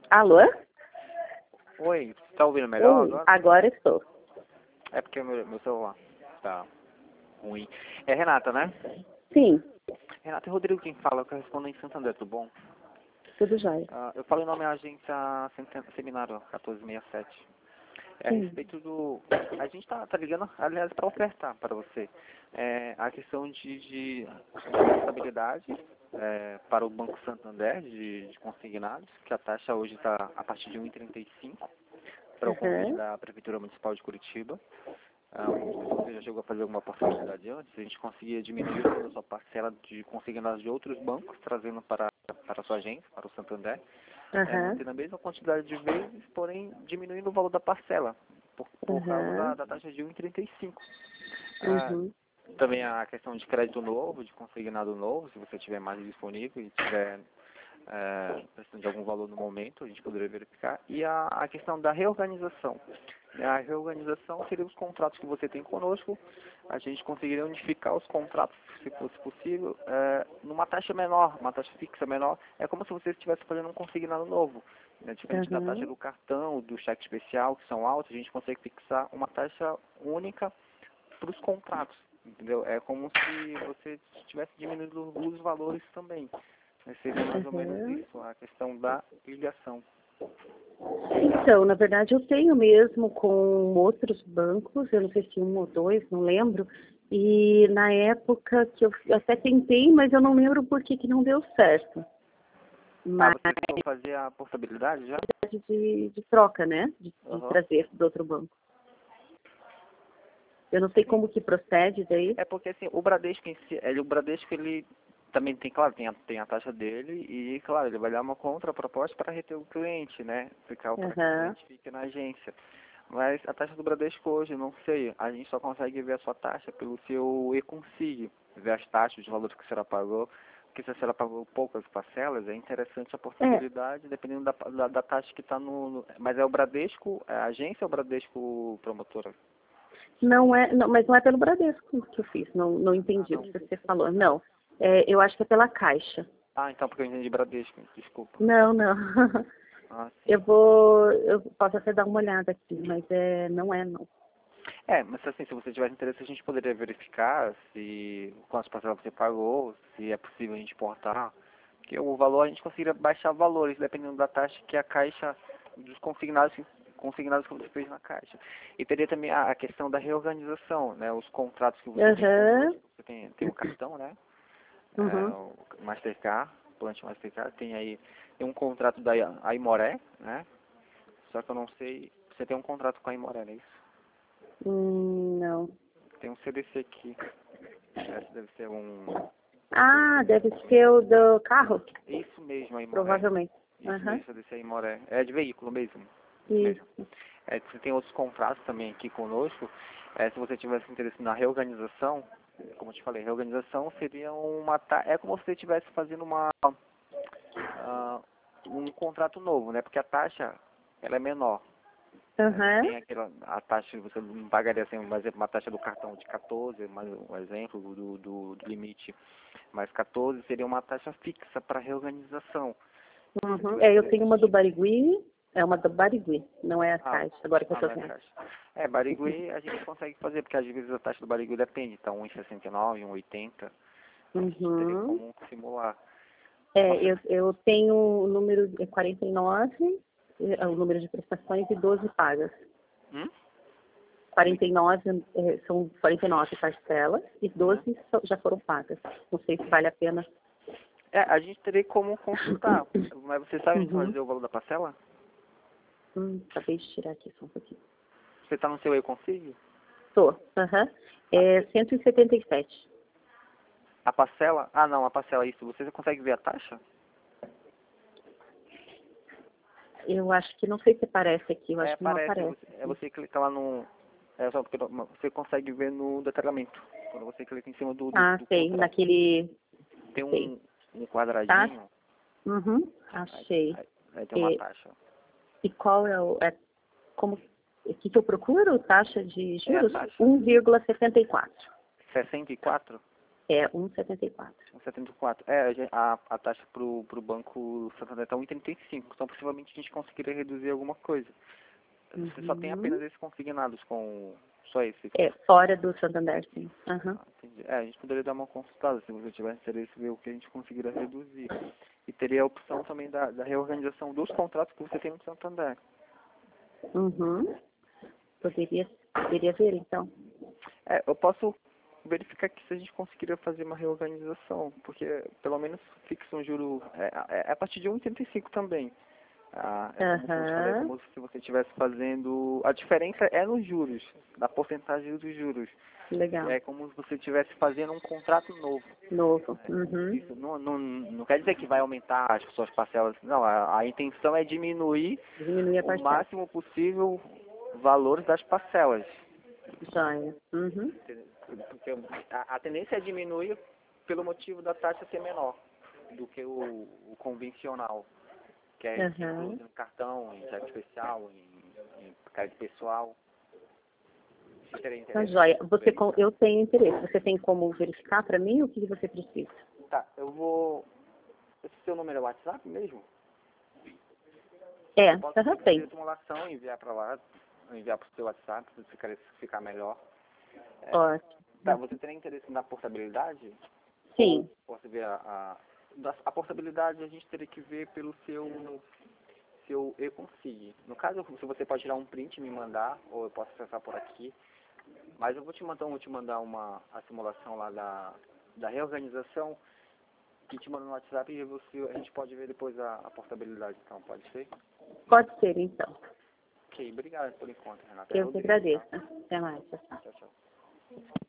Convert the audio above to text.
Alô? Oi, tá ouvindo melhor agora? Agora estou. É porque meu celular tá ruim. É Renata, né? Sim, Renata, é Rodrigo quem fala, correspondente em Santander, tudo bom? tudo jóia. Eu falo em nome da agência Seminário 1467. É a Sim. respeito do... A gente tá ligando, aliás, para ofertar para você a questão de estabilidade para o Banco Santander de consignados, que a taxa hoje está a partir de 1,35 para o convite da Prefeitura Municipal de Curitiba. Você já chegou a fazer alguma possibilidade antes? A gente conseguia diminuir toda a sua parcela de consignados de outros bancos, trazendo para a sua agência, para o Santander, mantendo a mesma quantidade de vezes, porém diminuindo o valor da parcela, por causa da taxa de 1,35. Também a questão de crédito novo, de consignado novo, se você tiver mais disponível e tiver precisando de algum valor no momento, a gente poderia verificar. E a questão da reorganização. A reorganização seria os contratos que você tem conosco. A gente conseguiria unificar os contratos, se fosse possível, numa taxa menor, uma taxa fixa menor. É como se você estivesse fazendo um consignado novo. Diferente da taxa do cartão, do cheque especial, que são altos, a gente consegue fixar uma taxa única para os contratos. Entendeu? É como se você estivesse diminuindo os valores também. Seria mais ou menos isso, a questão da ligação. Então, na verdade, eu tenho mesmo com outros bancos, eu não sei se um ou dois, não lembro. E na época que eu até tentei, mas eu não lembro por que não deu certo. Mas Você tentou fazer a portabilidade já? de troca, né? De trazer do outro banco. Eu não sei como que procede daí. É porque assim, o Bradesco em si, o Bradesco ele também tem, claro, tem a taxa dele e, claro, ele vai dar uma contraproposta para reter o cliente, né? Ficar para que o cliente fique na agência. Mas a taxa do Bradesco hoje, não sei, a gente só consegue ver a sua taxa pelo seu e-consig, ver as taxas, os valores que a senhora pagou, porque se a senhora pagou poucas parcelas, é interessante a portabilidade, dependendo da taxa que está no... Mas é o Bradesco, a agência ou o Bradesco promotora? Não é, não, mas não é pelo Bradesco que eu fiz, não entendi o que você falou. Não, eu acho que é pela Caixa. Ah, então porque eu entendi Bradesco, desculpa. Não. Ah, eu posso até dar uma olhada aqui, mas não. Mas assim, se você tiver interesse, a gente poderia verificar se quantas parcelas você pagou, se é possível a gente portar. Porque o valor, a gente conseguiria baixar valores, dependendo da taxa que a Caixa, dos consignados que você fez na Caixa. E teria também a questão da reorganização, né? Os contratos que você tem conosco. Você tem o cartão, né? O Mastercard, Plant Mastercard, tem um contrato da Aimoré, né? Só que eu não sei, você tem um contrato com a Aimoré, não é isso? Não. Tem um CDC aqui. Esse deve ser um... Ah, deve ser o do carro? Isso mesmo, aí Moré. Provavelmente. Isso mesmo, CDC aí Moré. É de veículo mesmo. Isso. Você tem outros contratos também aqui conosco. Se você tivesse interesse na reorganização, como eu te falei, reorganização seria é como se você estivesse fazendo um contrato novo, né? Porque a taxa, ela é menor. Tem a taxa, você não pagaria assim, por exemplo, uma taxa do cartão de 14, mais um exemplo do limite, mas 14 seria uma taxa fixa para reorganização. Eu tenho uma do Barigui, uma do Barigui, não é a Caixa, agora que eu estou vendo. Barigui a gente consegue fazer, porque às vezes a taxa do Barigui depende, então 1,69, 1,80, a gente teria como simular. Eu tenho o número 49, o número de prestações e 12 pagas. 49 são 49 parcelas e 12 já foram pagas. Não sei se vale a pena. A gente teria como consultar, mas você sabe onde vai dizer o valor da parcela? Acabei de tirar aqui só um pouquinho. Você está no seu e-consig? Estou. É 177. A parcela? Ah, não, a parcela, isso. Você consegue ver a taxa? Eu acho que não sei se aparece aqui, eu acho que não aparece. Você clica lá no... só porque você consegue ver no detalhamento. Quando você clica em cima do sei, contrato. Tem um quadradinho. Achei. Aí tem uma taxa. E qual é o... O que eu procuro? Taxa de juros? 1,74. 64? É 1,74. 1,74. A taxa pro Banco Santander está 1,35. Então, possivelmente, a gente conseguiria reduzir alguma coisa. Você só tem apenas esses consignados com só esse? É, fora do Santander, sim. Uhum. Entendi. A gente poderia dar uma consultada, se você tiver interesse, ver o que a gente conseguiria reduzir. E teria a opção também da reorganização dos contratos que você tem no Santander. Uhum. Poderia ver, então. Eu posso verificar aqui se a gente conseguiria fazer uma reorganização, porque pelo menos fixa um juro a partir de 1,85 também. É como se você estivesse fazendo... A diferença é nos juros, da porcentagem dos juros. Legal. É como se você estivesse fazendo um contrato novo. Uhum. Isso não quer dizer que vai aumentar as suas parcelas. Não, a intenção é diminuir Diminuir a o parcela. máximo possível valores das parcelas. Joia. Uhum. Porque a tendência é diminuir pelo motivo da taxa ser menor do que o convencional, que é incluso em cartão, em cheque especial, em crédito pessoal. Você teria Tá, interesse? joia. Eu tenho interesse. Você tem como verificar para mim o que você precisa? Tá, eu vou... Esse seu número é WhatsApp mesmo? É, Eu posso já fazer tem. a simulação e enviar para lá, enviar para o seu WhatsApp, se ficar melhor. Ótimo. Tá, você teria interesse na portabilidade? Sim. Ou você vê a portabilidade a gente teria que ver pelo seu e-consig. No caso, se você pode tirar um print e me mandar, ou eu posso acessar por aqui. Mas eu vou te mandar a simulação lá da reorganização, que te manda no WhatsApp e a gente pode ver depois a portabilidade, então, pode ser? Pode ser, então. Ok, obrigado por enquanto, Renata. Eu que Rodrigo, agradeço. tá? Até mais. Tchau, tchau. Tchau, tchau.